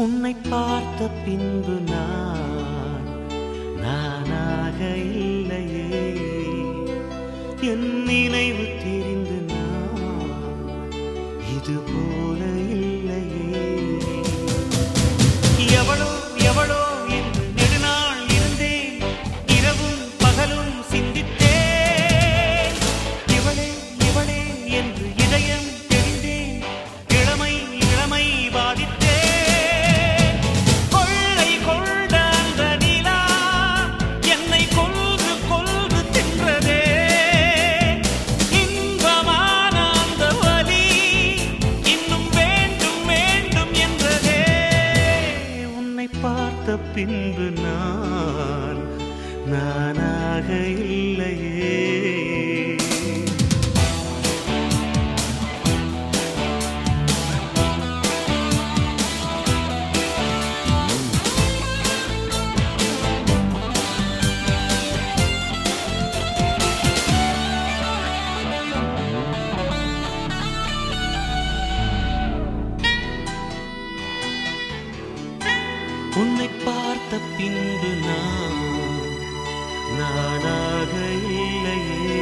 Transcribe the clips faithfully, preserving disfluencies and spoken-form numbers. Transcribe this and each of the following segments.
உன்னை பார்த்த பின்பு நான் நானாக இல்லையே, என் நினைவு தெரிந்து நான் இது போல இல்லையே. எவளோ எவளோ என்று நெடுநாள் இருந்தேன், இரவும் பகலும் சிந்தித்தேன். இவளே இவளே என்று இதயம் தெரிந்தேன், இளமை இளமை பாதித்தேன். கொள்ளை கொண்ட அந்த நிலா என்னை கொல்று கொல்று தின்றதே. இன்பமான அந்த வலி இன்னும் வேண்டும் வேண்டும் என்றதே. உன்னை பார்த்த பின்பு நான் நானாக இல்லையே. உன்னை பார்த்த பின்பு நான் நானாக இல்லையே.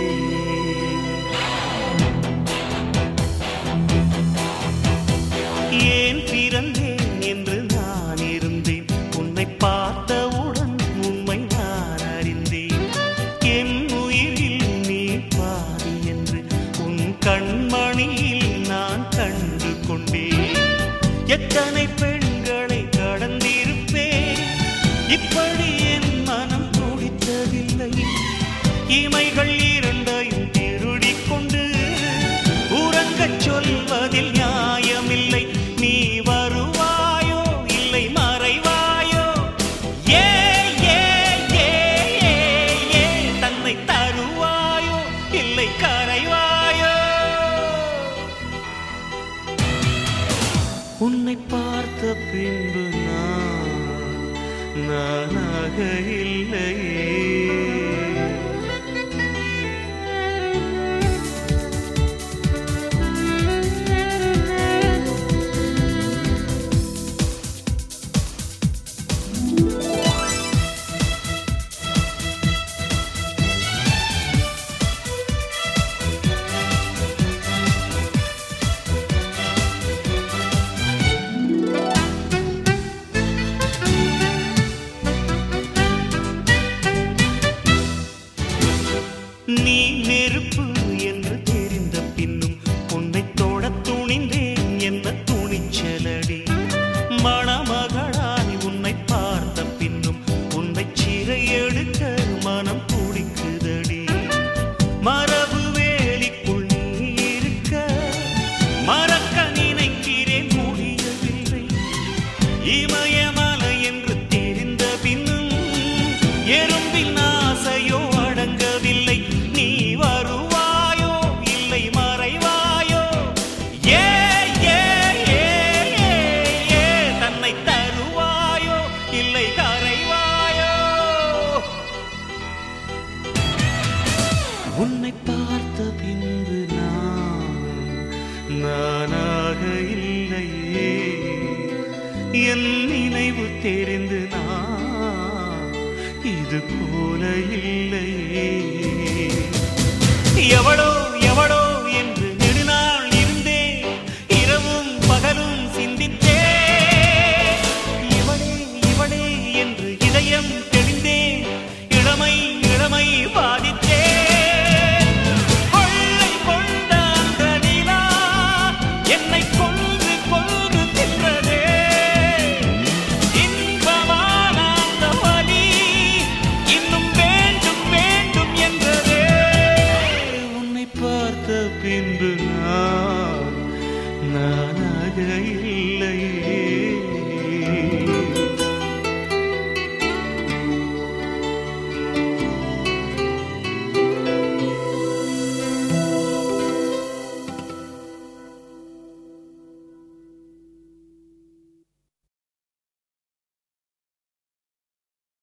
ஏன் பிறந்தேன் என்று நான் இருந்தேன், உன்னை பார்த்தவுடன் உண்மை நான் அறிந்தேன். என் உயிரில் நீ பாதி என்று உன் கண்மணியில் நான் கண்டு கொண்டேன். எத்தனை பெண்களை கடந்திருப்பேன், இப்படி என் மனம் துடித்ததில்லை. இமைகள் இரண்டையும் திருடிக் கொண்டு உறங்கச் சொல்வதில் நியாயமில்லை. நீ வருவாயோ இல்லை மறைவாயோ, ஏ ஏ ஏ ஏ ஏ தன்னை தருவாயோ இல்லை கரைவாயோ. உன்னை பார்த்த பின்பு நான் நானாக இல்லையே. நீ நெருப்பு என்று தெரிந்த பின்னும் உன்னை தொட துணிந்தேன் என்ன துணிச்சலடி. மணமகளாய் உன்னை பார்த்த பின்னும் உன்னை சிறை எடுக்க மனம் துடிக்குதடி. மரபு வேலிக்குள் நீ இருக்க மறக்க நினைக்கிறேன், முடியவில்லை. இமயமலை என்று தெரிந்த பின்னும் எறும்பின் ஆசையோ அடங்கவில்லை. நீ வருவாயோ இல்லை மறைவாயோ, ஏ ஏ ஏ ஏ ஏ தன்னை தருவாயோ இல்லை கரைவாயோ. உன்னை பார்த்த பின்பு நான் நானாக இல்லையே. என் நினைவு தெரிந்து நான் இது போல இல்லையே. எவளோ எவளோ என்று நெடுநாள் இருந்தேன், இரவும் பகலும் சிந்தித்தேன். இவளே இவளே என்று இதயம் தெளிந்தேன், இளமை இளமை பாதித்தேன். கொள்ளை கொண்ட அந்த நிலா என்னை கொன்று கொன்று தின்றதே. இன்பமான அந்த வலி இன்னும் வேண்டும் வேண்டும் என்றதே. உன்னை பார்த்த பின்பு நான் நானாக இல்லை.